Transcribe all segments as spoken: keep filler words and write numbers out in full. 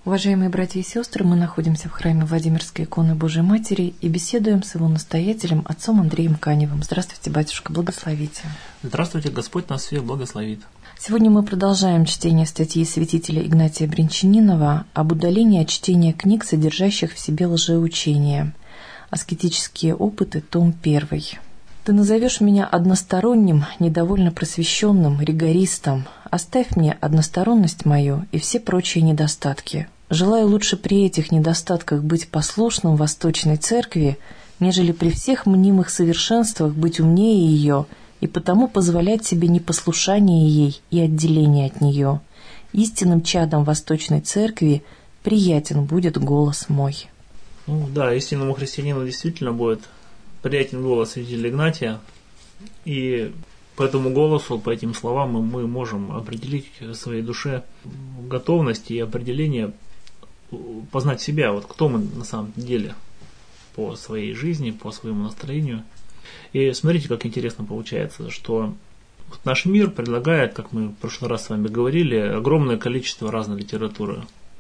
Уважаемые братья и сестры, мы находимся в храме Владимирской иконы Божией Матери и беседуем с его настоятелем, отцом Андреем Каневым. Здравствуйте, батюшка, благословите. Здравствуйте, Господь нас всех благословит. Сегодня мы продолжаем чтение статьи святителя Игнатия Брянчанинова об удалении от чтения книг, содержащих в себе лжеучения. Аскетические опыты, том первый. Ты назовешь меня односторонним, недовольно просвещенным, ригористом. Оставь мне односторонность мою и все прочие недостатки. Желаю лучше при этих недостатках быть послушным Восточной Церкви, нежели при всех мнимых совершенствах быть умнее ее и потому позволять себе непослушание ей и отделение от нее. Истинным чадом Восточной Церкви приятен будет голос мой. Ну да, истинному христианину действительно будет приятен голос святителя Игнатия, и по этому голосу, по этим словам мы, мы можем определить в своей душе готовность и определение, познать себя, вот кто мы на самом деле по своей жизни, по своему настроению. И смотрите, как интересно получается, что вот наш мир предлагает, как мы в прошлый раз с вами говорили, огромное количество разной литературы.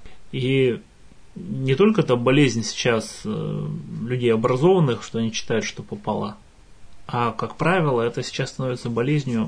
И не только это болезнь сейчас людей образованных, что они читают, что попало, а, как правило, это сейчас становится болезнью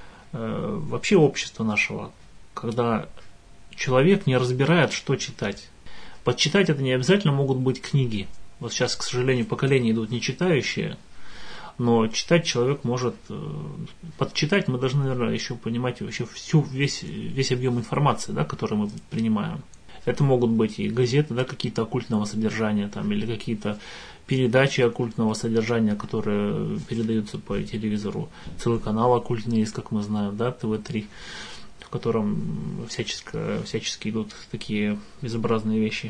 э, вообще общества нашего, когда человек не разбирает, что читать. Подчитать это не обязательно могут быть книги. Вот сейчас, к сожалению, поколения идут не читающие, но читать человек может... Э, подчитать мы должны, наверное, еще понимать вообще всю, весь, весь объем информации, да, который мы принимаем. Это могут быть и газеты, да, какие-то оккультного содержания, там, или какие-то передачи оккультного содержания, которые передаются по телевизору. Целый канал оккультный есть, как мы знаем, да, тэ вэ три, в котором всячески, всячески идут такие безобразные вещи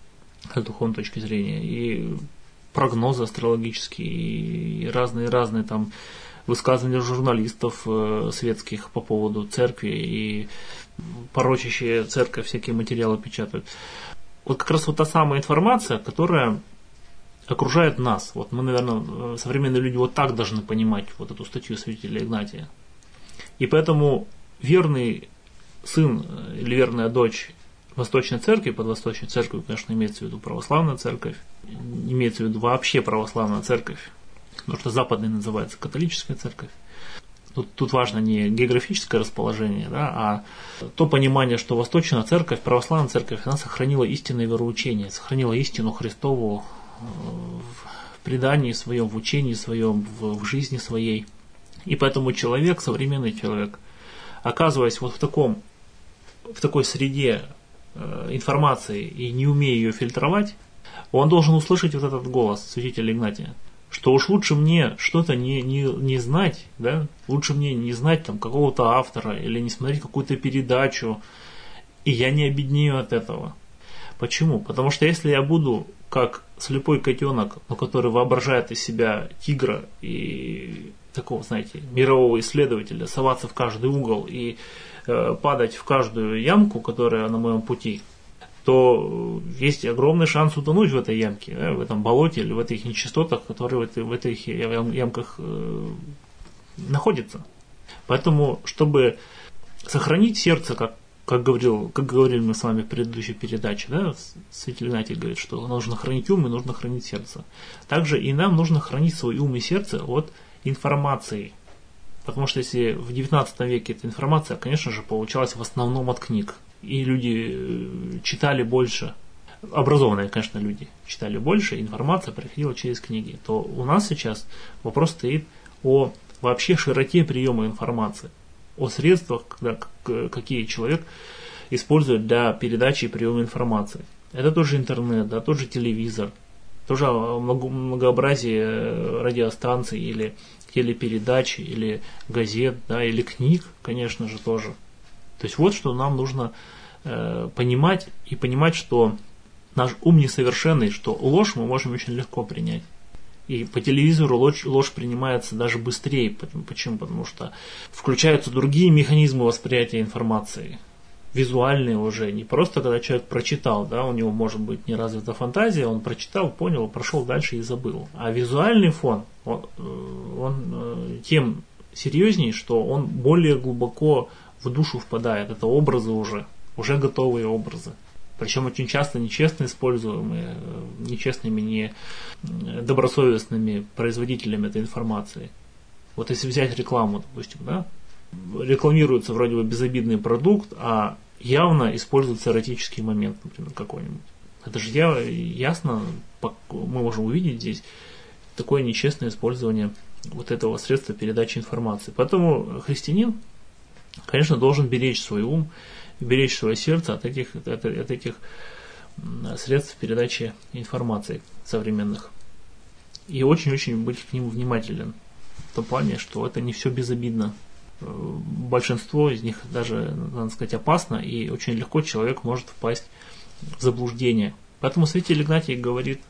с духовной точки зрения. И прогнозы астрологические, и разные-разные там высказывания журналистов э, светских по поводу церкви, и порочащие церковь всякие материалы печатают. Вот как раз вот та самая информация, которая окружает нас. Вот мы, наверное, современные люди вот так должны понимать вот эту статью святителя Игнатия. И поэтому верный сын или верная дочь Восточной Церкви, под Восточной Церковью, конечно, имеется в виду православная церковь, имеется в виду вообще православная церковь, потому что западная называется католическая церковь. Тут, тут важно не географическое расположение, да, а то понимание, что Восточная Церковь, православная церковь, она сохранила истинное вероучение, сохранила истину Христову в предании своем, в учении своем, в, в жизни своей. И поэтому человек, современный человек, оказываясь вот в таком, в такой среде э, информации и не умея ее фильтровать, он должен услышать вот этот голос святителя Игнатия, что уж лучше мне что-то не, не, не знать, да, лучше мне не знать там какого-то автора или не смотреть какую-то передачу, и я не обеднею от этого. Почему? Потому что если я буду как слепой котенок, но который воображает из себя тигра и такого, знаете, мирового исследователя, соваться в каждый угол и э, падать в каждую ямку, которая на моем пути, то есть огромный шанс утонуть в этой ямке, да, в этом болоте или в этих нечистотах, которые в, этой, в этих ямках э, находятся. Поэтому, чтобы сохранить сердце, как Как, говорил, как говорили мы с вами в предыдущей передаче, да, святитель Игнатий говорит, что нужно хранить ум и нужно хранить сердце. Также и нам нужно хранить свой ум и сердце от информации. Потому что если в девятнадцатом веке эта информация, конечно же, получалась в основном от книг. И люди читали больше, образованные, конечно, люди читали больше, информация приходила через книги. То у нас сейчас вопрос стоит о вообще широте приема информации, о средствах, какие человек использует для передачи и приема информации. Это тоже интернет, да, тот же телевизор, тоже многообразие радиостанций или телепередач, или газет, да, или книг, конечно же, тоже. То есть вот что нам нужно э, понимать, и понимать, что наш ум несовершенный, что ложь мы можем очень легко принять. И по телевизору ложь, ложь принимается даже быстрее. Почему? Потому что включаются другие механизмы восприятия информации. Визуальные уже. Не просто когда человек прочитал, да, у него может быть не развита фантазия, он прочитал, понял, прошел дальше и забыл. А визуальный фон, он, он тем серьезнее, что он более глубоко в душу впадает. Это образы уже, уже готовые образы. Причем очень часто нечестно используемые, нечестными, не добросовестными производителями этой информации. Вот если взять рекламу, допустим, да, рекламируется вроде бы безобидный продукт, а явно используется эротический момент, например, какой-нибудь. Это же ясно, мы можем увидеть здесь такое нечестное использование вот этого средства передачи информации. Поэтому христианин, конечно, должен беречь свой ум, беречь свое сердце от этих, от, от этих средств передачи информации современных. И очень-очень быть к ним внимателен. В том плане, что это не все безобидно. Большинство из них даже, надо сказать, опасно, и очень легко человек может впасть в заблуждение. Поэтому святитель Игнатий говорит,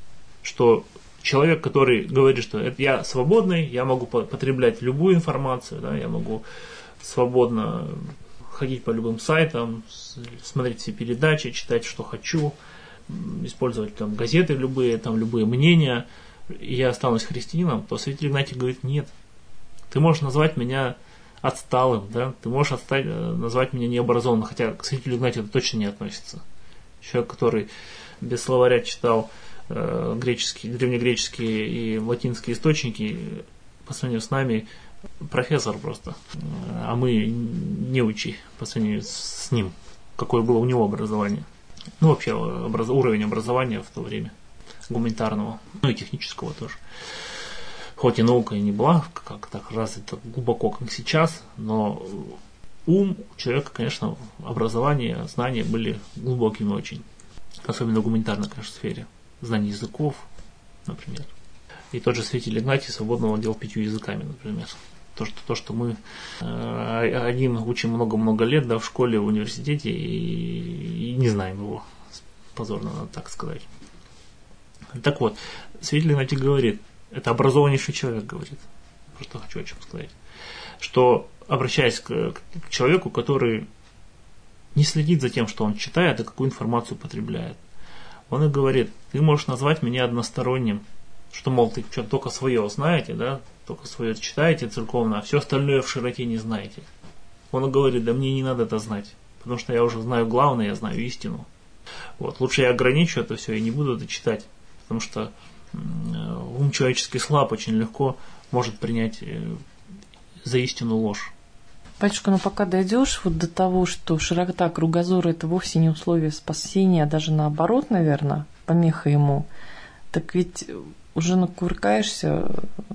что человек, который говорит, что это я свободный, я могу потреблять любую информацию, да, я могу свободно ходить по любым сайтам, смотреть все передачи, читать, что хочу, использовать там газеты любые, там любые мнения, и я останусь христианином, то святитель Игнатий говорит, нет, ты можешь назвать меня отсталым, да, ты можешь отстать, назвать меня необразованным, хотя к святителю Игнатию это точно не относится. Человек, который без словаря читал э, греческие, древнегреческие и латинские источники, по сравнению с нами, профессор просто, а мы неучи по сравнению с ним, какое было у него образование. Ну, вообще, образ... уровень образования в то время, гуманитарного, ну и технического тоже. Хоть и наука и не была как так развита глубоко, как сейчас, но ум у человека, конечно, образование, знания были глубокими очень. Особенно в гуманитарной, конечно, сфере. Знание языков, например. И тот же святитель Игнатий свободно владел пятью языками, например. То, что, то, что мы э, один учим много-много лет, да, в школе, в университете, и, и не знаем его. Позорно, надо так сказать. Так вот, святитель Игнатий говорит, это образованнейший человек говорит, просто хочу о чем сказать, что, обращаясь к, к человеку, который не следит за тем, что он читает и какую информацию потребляет, он и говорит, ты можешь назвать меня односторонним, что, мол, ты что, только свое знаете, да, только свое читаете церковно, а все остальное в широте не знаете. Он говорит, да мне не надо это знать, потому что я уже знаю главное, я знаю истину. Вот, лучше я ограничу это все и не буду это читать, потому что ум человеческий слаб, очень легко может принять за истину ложь. Батюшка, ну пока дойдешь вот до того, что широта кругозора – это вовсе не условие спасения, а даже наоборот, наверное, помеха ему, так ведь уже накувыркаешься.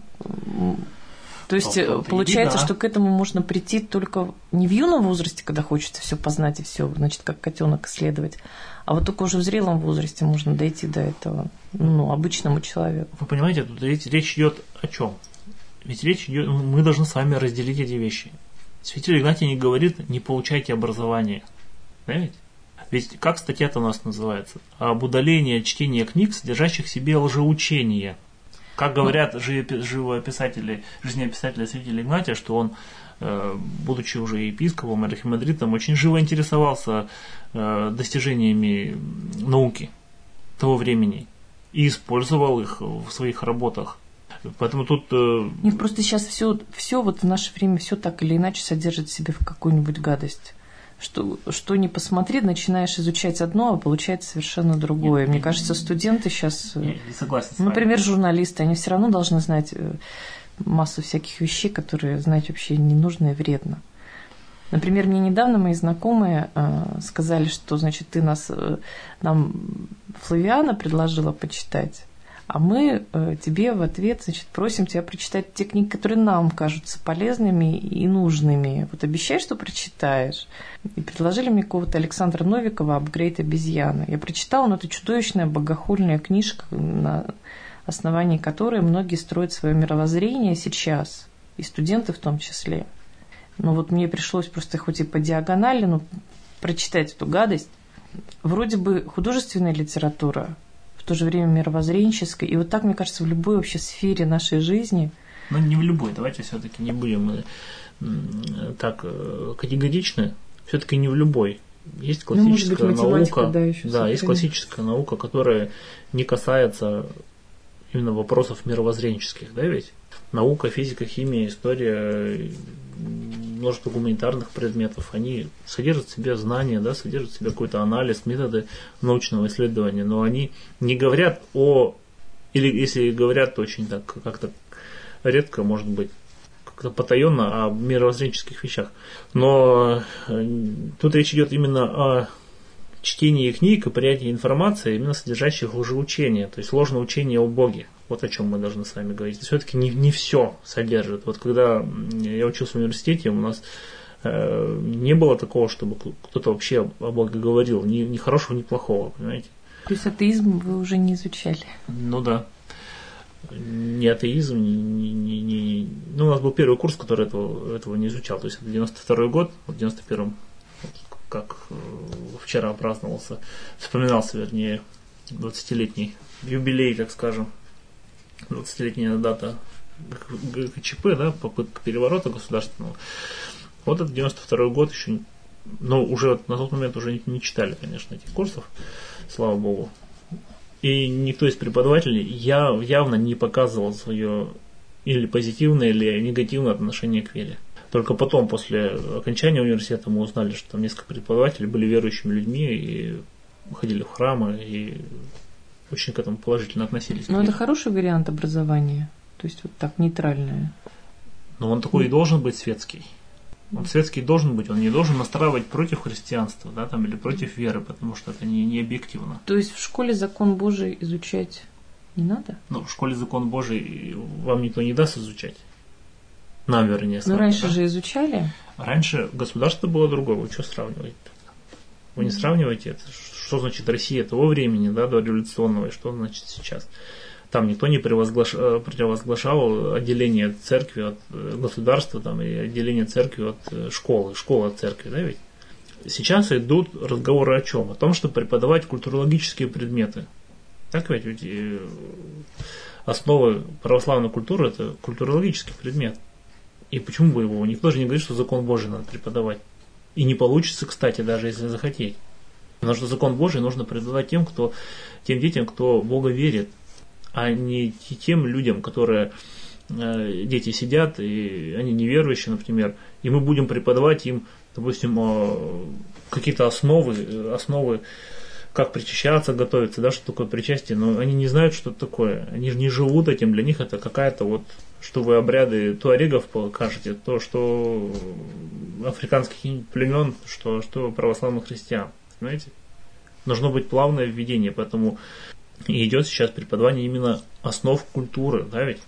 То есть ну, получается, да. Что к этому можно прийти только не в юном возрасте, когда хочется все познать и все, значит, как котенок исследовать, а вот только уже в зрелом возрасте можно дойти до этого, ну, обычному человеку. Вы понимаете, тут речь, речь идет о чем? Ведь речь идет, мы должны с вами разделить эти вещи. Святитель Игнатий не говорит, не получайте образование. Понимаете? Ведь как статья-то у нас называется? Об удалении от чтения книг, содержащих в себе лжеучения. Как говорят живописатели, жизнеописатели святителя Игнатия, что он, будучи уже епископом, архимандритом, очень живо интересовался достижениями науки того времени и использовал их в своих работах. Поэтому тут... Нет, просто сейчас все, все вот в наше время все так или иначе содержит в себе в какую-нибудь гадость. Что, что ни посмотри, начинаешь изучать одно, а получается совершенно другое. Нет, Мне нет, кажется, студенты сейчас, нет, не согласен с например, журналисты, они все равно должны знать массу всяких вещей, которые знать вообще не нужно и вредно. Например, мне недавно мои знакомые э, сказали, что, значит, ты нас, э, нам Флавиана предложила почитать, а мы э, тебе в ответ, значит, просим тебя прочитать те книги, которые нам кажутся полезными и нужными. Вот обещай, что прочитаешь. И предложили мне какого-то Александра Новикова «Апгрейд обезьяны». Я прочитала, но это чудовищная богохульная книжка, на основании которой многие строят свое мировоззрение сейчас, и студенты в том числе. Но вот мне пришлось просто хоть и по диагонали, но прочитать эту гадость. Вроде бы художественная литература, в то же время мировоззренческой. И вот так, мне кажется, в любой вообще сфере нашей жизни. Ну, не в любой. Давайте все-таки не будем так категоричны. Все-таки не в любой. Есть классическая ну, быть, наука. Да, да есть классическая наука, которая не касается именно вопросов мировоззренческих, да, ведь? Наука, физика, химия, история множество гуманитарных предметов, они содержат в себе знания, да, содержат в себе какой-то анализ, методы научного исследования, но они не говорят о, или если говорят, то очень так как-то редко, может быть, как-то потаенно о мировоззренческих вещах. Но тут речь идет именно о чтении книг и принятии информации, именно содержащих лжеучения, то есть ложное учение о Боге. Вот о чем мы должны с вами говорить. Все-таки не, не все содержит. Вот когда я учился в университете, у нас э, не было такого, чтобы кто-то вообще о Боге говорил. Ни, ни хорошего, ни плохого, понимаете? То есть атеизм вы уже не изучали? Ну да. Не атеизм, не, не, не, не... Ну, у нас был первый курс, который этого, этого не изучал. То есть это девяносто второй год, в девяносто первом, как вчера праздновался, вспоминался, вернее, двадцатилетний юбилей, так скажем, двадцатилетняя дата ГКЧП, да, попытка переворота государственного. Вот это девяносто второй год еще, но уже на тот момент уже не, не читали, конечно, этих курсов, слава богу. И никто из преподавателей я, явно не показывал свое или позитивное, или негативное отношение к вере. Только потом, после окончания университета, мы узнали, что там несколько преподавателей были верующими людьми и ходили в храмы, и очень к этому положительно относились. Но это хороший вариант образования, то есть вот так, нейтральное. Но он такой и должен быть светский. Он светский должен быть, он не должен настраивать против христианства, да, там, или против веры, потому что это не, не объективно. То есть в школе закон Божий изучать не надо? Ну, в школе закон Божий вам никто не даст изучать. Нам, вернее, Но раньше да? же изучали. Раньше государство было другое, вы что сравниваете? Вы не сравниваете это. Что значит Россия того времени, да, до революционного, и что значит сейчас? Там никто не превозглашал, превозглашал отделение церкви от государства, там, и отделение церкви от школы, школы от церкви, да, ведь? Сейчас идут разговоры о чем? О том, чтобы преподавать культурологические предметы. Так ведь, ведь основы православной культуры – это культурологический предмет. И почему бы его? Никто же не говорит, что закон Божий надо преподавать. И не получится, кстати, даже если захотеть. Потому что закон Божий нужно преподавать тем, кто, тем детям, кто в Бога верит, а не тем людям, которые э, дети сидят, и они неверующие, например, и мы будем преподавать им, допустим, э, какие-то основы, основы, как причащаться, готовиться, да, что такое причастие, но они не знают, что это такое. Они же не живут этим, для них это какая-то вот, что вы обряды туарегов покажете, то, что африканских племен, что, что православных христиан. Понимаете? Должно быть плавное введение, поэтому и идет сейчас преподавание именно основ культуры, да, ведь?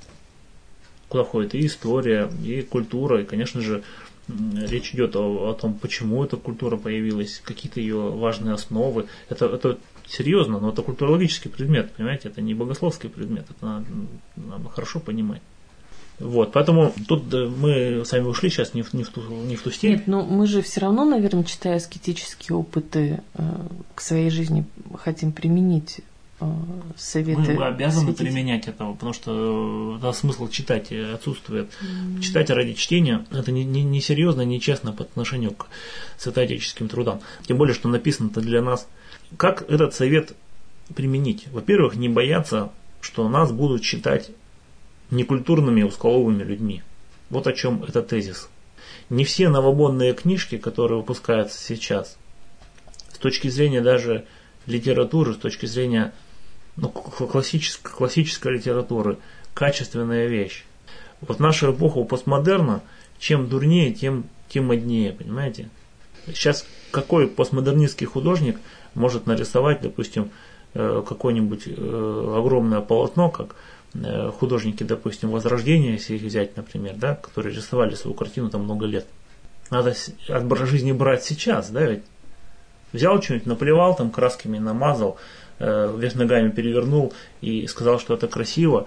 Куда входит и история, и культура, и, конечно же, речь идет о, о том, почему эта культура появилась, какие-то ее важные основы. Это, это серьезно, но это культурологический предмет, понимаете? Это не богословский предмет, это надо, надо хорошо понимать. Вот, поэтому тут мы сами ушли сейчас не в, не в, ту, не в ту степь. Нет, но мы же все равно, наверное, читая аскетические опыты э, к своей жизни, хотим применить э, советы. Мы, мы обязаны святителей. применять этого, потому что да, смысл читать отсутствует. Mm-hmm. Читать ради чтения – это не, не, не серьезно, не честно по отношению к святоотеческим трудам. Тем более, что написано-то для нас. Как этот совет применить? Во-первых, не бояться, что нас будут считать некультурными узколобыми людьми. Вот о чем этот тезис. Не все новобонные книжки, которые выпускаются сейчас, с точки зрения даже литературы, с точки зрения ну, классической, классической литературы, качественная вещь. Вот наша эпоха у постмодерна, чем дурнее, тем, тем моднее, понимаете? Сейчас какой постмодернистский художник может нарисовать, допустим, какое-нибудь огромное полотно, как художники, допустим, Возрождения, если их взять, например, да, которые рисовали свою картину там много лет. Надо от жизни брать сейчас, да, ведь взял что-нибудь, наплевал, там красками намазал, э, вверх ногами перевернул и сказал, что это красиво,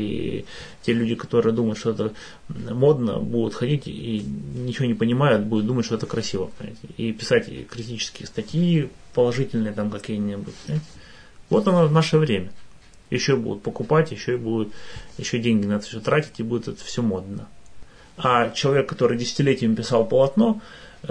и те люди, которые думают, что это модно, будут ходить и ничего не понимают, будут думать, что это красиво, понимаете? И писать критические статьи положительные там какие-нибудь, понимаете? Вот оно в наше время. Еще будут покупать, еще и будут еще деньги на это все тратить, и будет это все модно. А человек, который десятилетиями писал полотно э,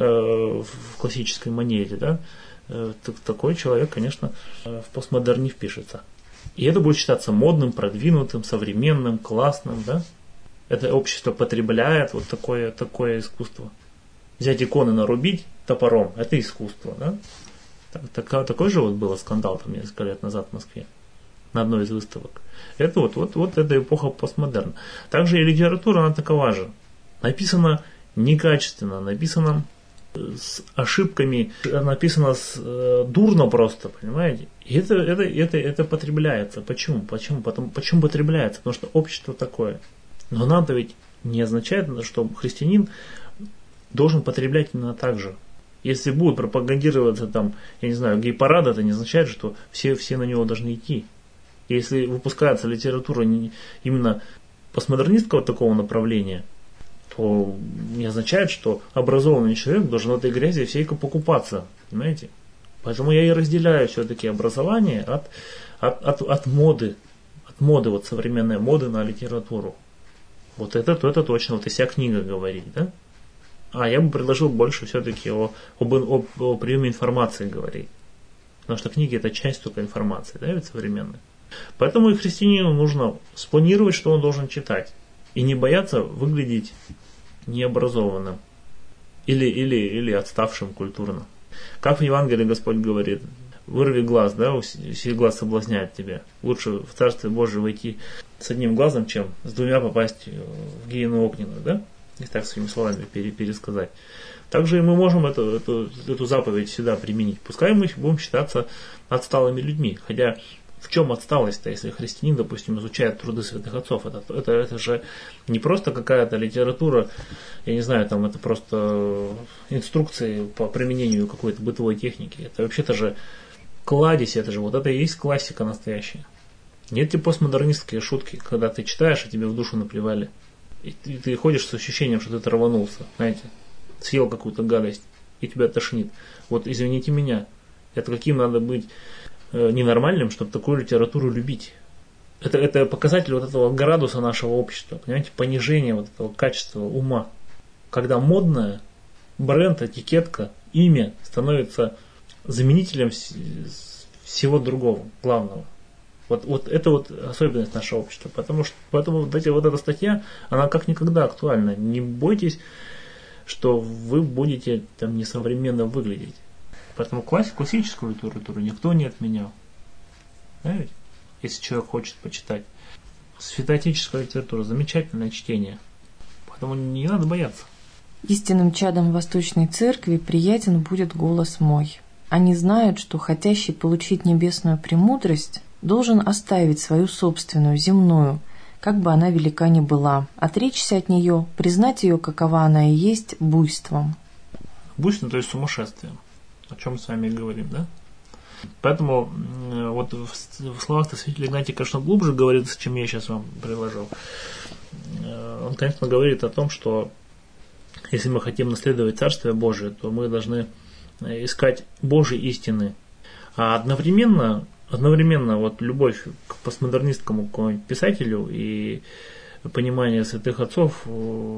в классической манере, да, э, такой человек, конечно, в постмодерн не впишется. И это будет считаться модным, продвинутым, современным, классным, да. Это общество потребляет вот такое, такое искусство. взять иконы, нарубить топором, это искусство, да? Так, так, такой же вот был скандал там несколько лет назад в Москве на одной из выставок. Это вот, вот, вот эта эпоха постмодерна. Также и литература, она такова же. Написано некачественно, написано с ошибками, написано с, э, дурно просто, понимаете? И это, это, это, это потребляется. Почему? Почему? Потому, почему потребляется? Потому что общество такое. Но нам-то ведь не означает, что христианин должен потреблять именно так же. Если будет пропагандироваться там, я не знаю, гей-парад, это не означает, что все, все на него должны идти. Если выпускается литература не, именно постмодернистского такого направления, то не означает, что образованный человек должен в этой грязи всей покупаться. Понимаете? Поэтому я и разделяю все-таки образование от, от, от, от моды. От моды, вот современной моды на литературу. Вот это, то это точно, вот и вся книга говорит, да? А я бы предложил больше все-таки о, об, о, о приеме информации говорить. Потому что книги это часть только информации, да, ведь современной. Поэтому и христианину нужно спланировать, что он должен читать. И не бояться выглядеть необразованным. Или, или, или отставшим культурно. Как в Евангелии Господь говорит, вырви глаз, да, сей глаз соблазняет тебя. Лучше в Царствие Божие войти с одним глазом, чем с двумя попасть в гиену огненную, да? Если так своими словами пересказать. Также и мы можем эту, эту, эту заповедь всегда применить. Пускай мы будем считаться отсталыми людьми. Хотя в чем отсталость-то, если христианин, допустим, изучает труды святых отцов? Это, это, это же не просто какая-то литература, я не знаю, там это просто инструкции по применению какой-то бытовой техники. Это вообще-то же кладезь, это же вот это и есть классика настоящая. Нет те постмодернистские шутки, когда ты читаешь, и тебе в душу наплевали. И ты, ты ходишь с ощущением, что ты траванулся, знаете, съел какую-то гадость, и тебя тошнит. Вот извините меня, это каким надо быть э, ненормальным, чтобы такую литературу любить. Это, это показатель вот этого градуса нашего общества, понимаете, понижение вот этого качества ума. Когда модное, бренд, этикетка, имя становится заменителем всего другого, главного. Вот, вот это вот особенность нашего общества. Потому что поэтому вот, эти, вот эта статья, она как никогда актуальна. Не бойтесь, что вы будете там несовременно выглядеть. Поэтому класс, классическую литературу никто не отменял. Знаете? Если человек хочет почитать. Святоотеческая литература, замечательное чтение. Поэтому не надо бояться. Истинным чадом Восточной Церкви приятен будет голос мой. Они знают, что хотящий получить небесную премудрость должен оставить свою собственную, земную, как бы она велика ни была, отречься от нее, признать ее, какова она и есть, буйством. Буйством, то есть сумасшествием, о чем мы с вами говорим, да? Поэтому вот в словах святителя Игнатия, конечно, глубже говорится, чем я сейчас вам предложил. Он, конечно, говорит о том, что если мы хотим наследовать Царствие Божие, то мы должны искать Божьей истины, а одновременно Одновременно вот любовь к постмодернистскому писателю и понимание святых отцов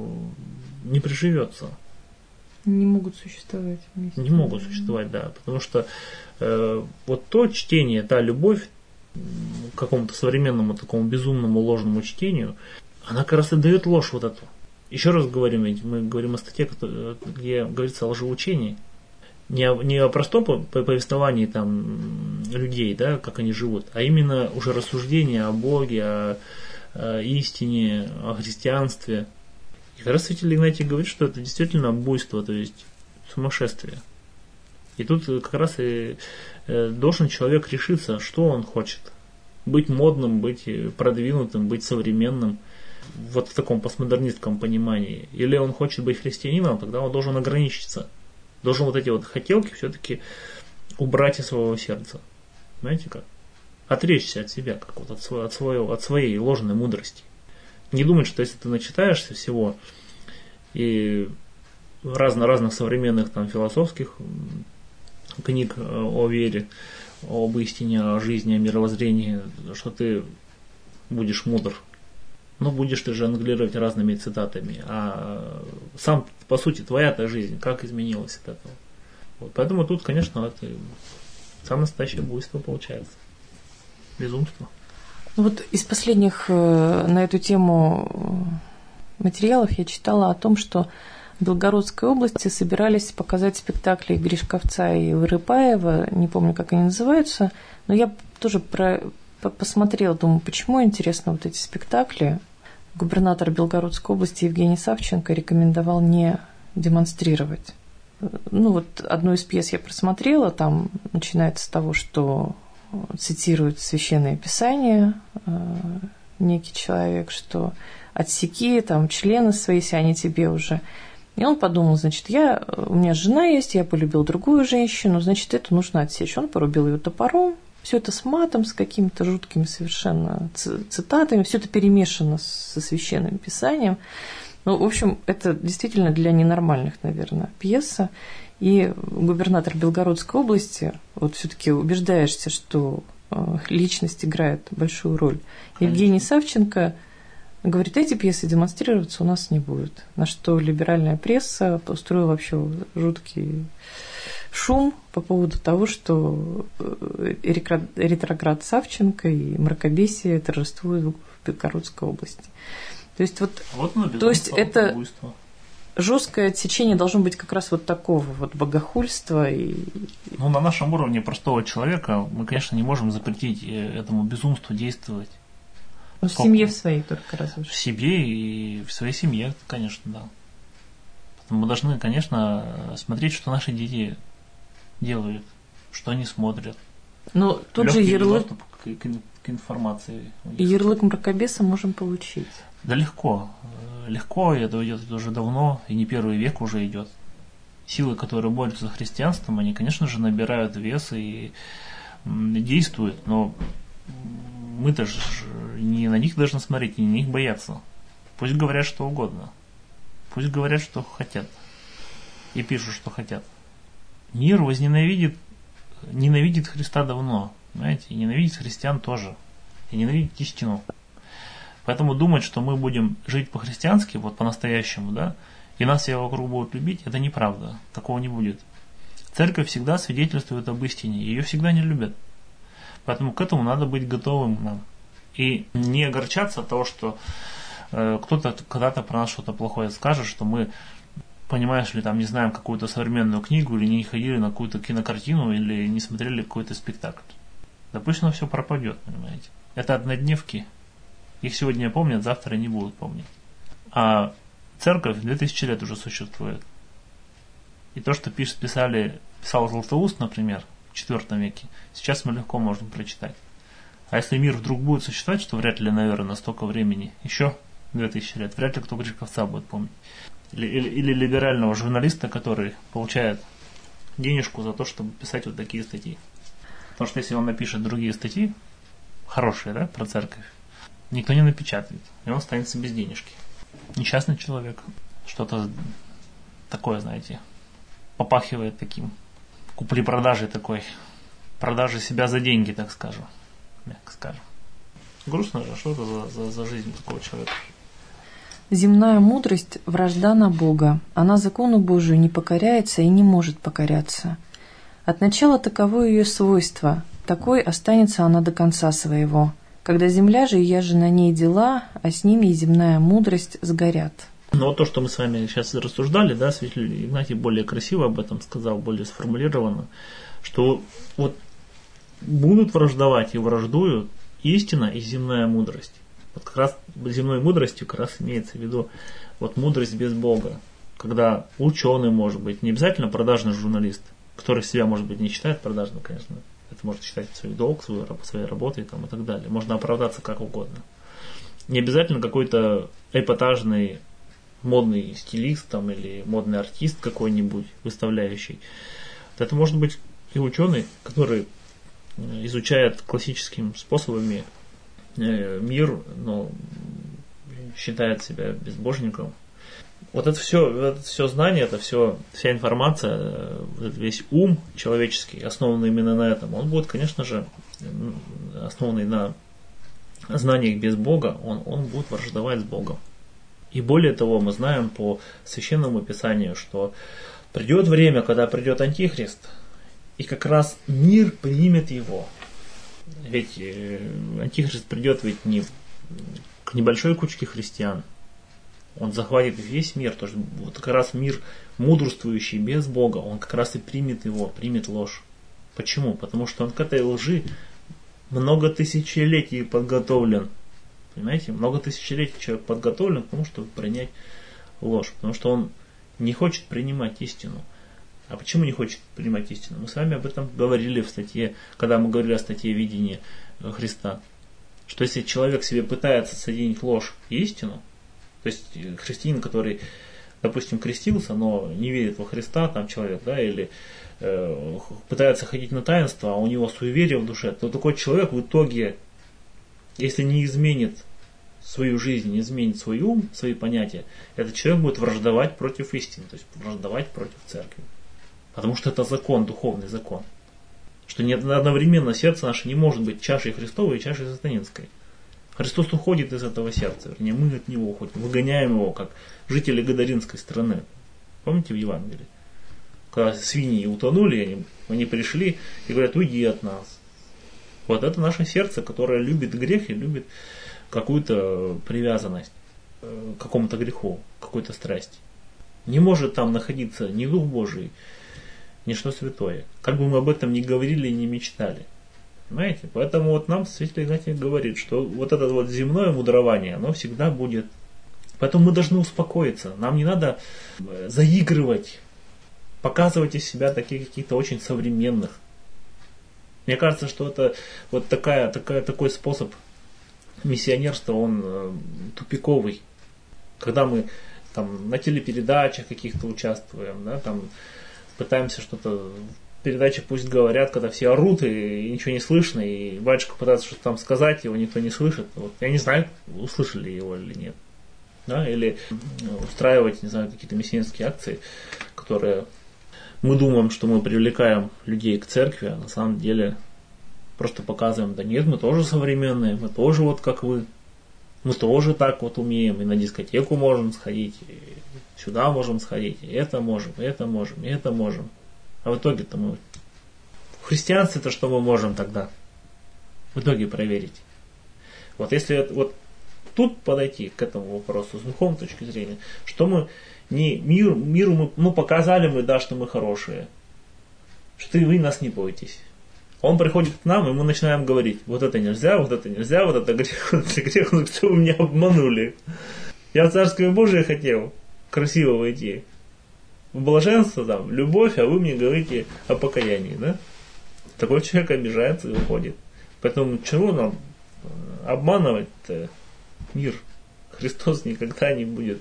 не приживется. Не могут существовать вместе. Не могут существовать, да. Потому что э, вот то чтение, та любовь к какому-то современному такому безумному ложному чтению, она как раз и дает ложь вот эту. Еще раз говорим, ведь мы говорим о статье, где говорится о лжеучении. Не о, не о простом повествовании там, людей, да, как они живут, а именно уже рассуждение о Боге, о, о истине, о христианстве. И как раз святитель Игнатий говорит, что это действительно буйство, то есть сумасшествие. И тут как раз и должен человек решиться, что он хочет. Быть модным, быть продвинутым, быть современным. Вот в таком постмодернистском понимании. Или он хочет быть христианином, тогда он должен ограничиться. Должен вот эти вот хотелки все-таки убрать из своего сердца. Знаете как? Отречься от себя, как вот от, своего, от, своего, от своей ложной мудрости. Не думать, что если ты начитаешься всего и разно-разных современных там философских книг о вере, об истине, о жизни, о мировоззрении, что ты будешь мудр. Но будешь ты жонглировать разными цитатами. А сам, по сути, твоя-то жизнь, как изменилась от этого. Вот. Поэтому тут, конечно, это самое настоящее буйство получается. Безумство. Вот из последних на эту тему материалов я читала о том, что в Белгородской области собирались показать спектакли Гришковца и Вырыпаева, не помню, как они называются, но я тоже про, посмотрела, думаю, почему интересно вот эти спектакли. Губернатор Белгородской области Евгений Савченко рекомендовал не демонстрировать. Ну вот одну из пьес я просмотрела, там начинается с того, что цитирует Священное Писание некий человек, что отсеки там члены свои, если они тебе уже. И он подумал, значит, я, у меня жена есть, я полюбил другую женщину, значит, эту нужно отсечь. Он порубил ее топором, все это с матом, с какими-то жуткими совершенно цитатами, все это перемешано со Священным Писанием. Ну, в общем, это действительно для ненормальных, наверное, пьеса. И губернатор Белгородской области, вот все-таки убеждаешься, что личность играет большую роль. Евгений Савченко говорит, эти пьесы демонстрироваться у нас не будет. На что либеральная пресса устроила вообще жуткий шум по поводу того, что ретроград Савченко и мракобесие торжествуют в Белгородской области. То есть вот, вот то есть это жесткое отсечение должно быть как раз вот такого вот богохульства. И... Ну, на нашем уровне простого человека мы, конечно, не можем запретить этому безумству действовать. Ну, в семье в своей только разве что. В себе и в своей семье, конечно, да. Поэтому мы должны, конечно, смотреть, что наши дети делают, что они смотрят. Но тут же ярлык... доступ к, к, к информации. И ярлык мракобеса можем получить. Да легко. Легко, это идет уже давно, и не первый век уже идет. Силы, которые борются за христианством, они, конечно же, набирают вес и действуют, но мы-то же не на них должны смотреть, не на них бояться. Пусть говорят что угодно. Пусть говорят, что хотят. И пишут, что хотят. Мир возненавидит, ненавидит Христа давно. Знаете, и ненавидит христиан тоже. И ненавидит истину. Поэтому думать, что мы будем жить по-христиански, вот по-настоящему, да, и нас все вокруг будут любить, это неправда. Такого не будет. Церковь всегда свидетельствует об истине, ее всегда не любят. Поэтому к этому надо быть готовым нам. И не огорчаться от того, что э, кто-то когда-то про нас что-то плохое скажет, что мы, понимаешь ли, там не знаем какую-то современную книгу, или не ходили на какую-то кинокартину, или не смотрели какой-то спектакль. Да пусть оно все пропадет, понимаете. Это однодневки. Их сегодня помнят, завтра не будут помнить. А церковь две тысячи лет уже существует. И то, что писали, писал Златоуст, например, в четвёртом веке, сейчас мы легко можем прочитать. А если мир вдруг будет существовать, что вряд ли, наверное, столько времени, еще две тысячи лет, вряд ли кто Гришковца будет помнить. Или, или, или либерального журналиста, который получает денежку за то, чтобы писать вот такие статьи. Потому что если он напишет другие статьи, хорошие, да, про церковь, никто не напечатает, и он останется без денежки. Несчастный человек. Что-то такое, знаете, попахивает таким купли-продажей такой. Продажей себя за деньги, так скажем. Мягко скажем. Грустно же, что это за, за, за жизнь такого человека? Земная мудрость вражда на Бога. Она закону Божию не покоряется и не может покоряться. От начала таково ее свойство. Такой останется она до конца своего. Когда земля же, и я же на ней дела, а с ними и земная мудрость сгорят. Но вот то, что мы с вами сейчас рассуждали, да, святитель Игнатий более красиво об этом сказал, более сформулированно, что вот будут враждовать и враждуют истина и земная мудрость. Вот как раз земной мудростью как раз имеется в виду вот мудрость без Бога. Когда ученый, может быть, не обязательно продажный журналист, который себя, может быть, не считает продажным, конечно, это может считать свой долг, свою, своей работой там, и так далее. Можно оправдаться как угодно. Не обязательно какой-то эпатажный модный стилист там, или модный артист какой-нибудь выставляющий. Это может быть и ученый, который изучает классическими способами мир, но считает себя безбожником. Вот это все, это все знание, это все, вся информация, весь ум человеческий, основанный именно на этом, он будет, конечно же, основанный на знаниях без Бога, он, он будет враждовать с Богом. И более того, мы знаем по Священному Писанию, что придет время, когда придет Антихрист, и как раз мир примет его. Ведь Антихрист придет ведь не к небольшой кучке христиан, Он захватит весь мир. То есть вот как раз мир мудрствующий без Бога, он как раз и примет его, примет ложь. Почему? Потому что он к этой лжи много тысячелетий подготовлен. Понимаете? Много тысячелетий человек подготовлен к тому, чтобы принять ложь. Потому что он не хочет принимать истину. А почему не хочет принимать истину? Мы с вами об этом говорили в статье, когда мы говорили о статье видения Христа. Что если человек себе пытается соединить ложь и истину, то есть христианин, который, допустим, крестился, но не верит во Христа, там человек, да, или э, пытается ходить на таинство, а у него суеверие в душе, то такой человек в итоге, если не изменит свою жизнь, не изменит свой ум, свои понятия, этот человек будет враждовать против истины, то есть враждовать против церкви. Потому что это закон, духовный закон. Что одновременно сердце наше не может быть чашей Христовой и чашей сатанинской. Христос уходит из этого сердца, вернее, мы от него уходим, выгоняем его, как жители Гадаринской страны. Помните в Евангелии? Когда свиньи утонули, они, они пришли и говорят: уйди от нас. Вот это наше сердце, которое любит грех и любит какую-то привязанность к какому-то греху, какой-то страсти. Не может там находиться ни Дух Божий, ни что святое. Как бы мы об этом ни говорили и не мечтали. Понимаете? Поэтому вот нам святитель Игнатий говорит, что вот это вот земное мудрование, оно всегда будет. Поэтому мы должны успокоиться. Нам не надо заигрывать, показывать из себя таких каких-то очень современных. Мне кажется, что это вот такая, такая, такой способ миссионерства, он э, тупиковый. Когда мы там на телепередачах каких-то участвуем, да, там пытаемся что-то, передачи пусть говорят, когда все орут и ничего не слышно, и батюшка пытается что-то там сказать, его никто не слышит. Вот, я не знаю, услышали его или нет. Да, или устраивать, не знаю, какие-то миссионерские акции, которые мы думаем, что мы привлекаем людей к церкви, а на самом деле просто показываем: да нет, мы тоже современные, мы тоже вот как вы, мы тоже так вот умеем, и на дискотеку можем сходить, и сюда можем сходить, и это можем, и это можем, и это можем. А в итоге-то мы... В христианстве-то что мы можем тогда в итоге проверить? Вот если вот тут подойти к этому вопросу с духовной точки зрения, что мы не мир, миру мы, ну, показали мы, да, что мы хорошие, что и вы нас не бойтесь. Он приходит к нам, и мы начинаем говорить: вот это нельзя, вот это нельзя, вот это грех, вот это грех, ну что вы меня обманули? Я в Царствие Божие хотел красиво войти, в блаженство, там, любовь, а вы мне говорите о покаянии, да? Такой человек обижается и уходит. Поэтому чего нам обманывать-то мир? Христос никогда не будет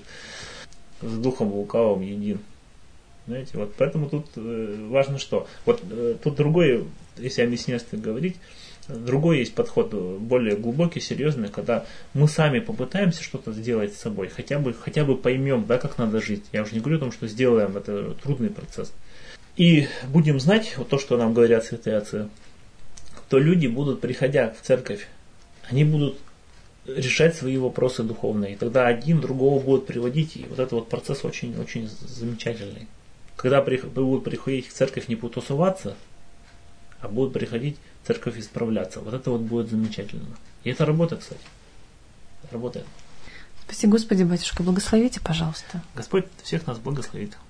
с духом лукавым един. Знаете, вот поэтому тут э, важно что. Вот э, тут другое, если о миссионерстве говорить, другой есть подход, более глубокий, серьезный, когда мы сами попытаемся что-то сделать с собой, хотя бы, хотя бы поймем, да, как надо жить. Я уже не говорю о том, что сделаем, это трудный процесс. И будем знать, вот то, что нам говорят святые отцы, то люди будут, приходя в церковь, они будут решать свои вопросы духовные. И тогда один другого будет приводить, и вот этот вот процесс очень-очень замечательный. Когда будут приходить в церковь не потусоваться, а будут приходить в церковь исправляться. Вот это вот будет замечательно. И это работает, кстати. Это работает. Спаси Господи, батюшка, благословите, пожалуйста. Господь всех нас благословит.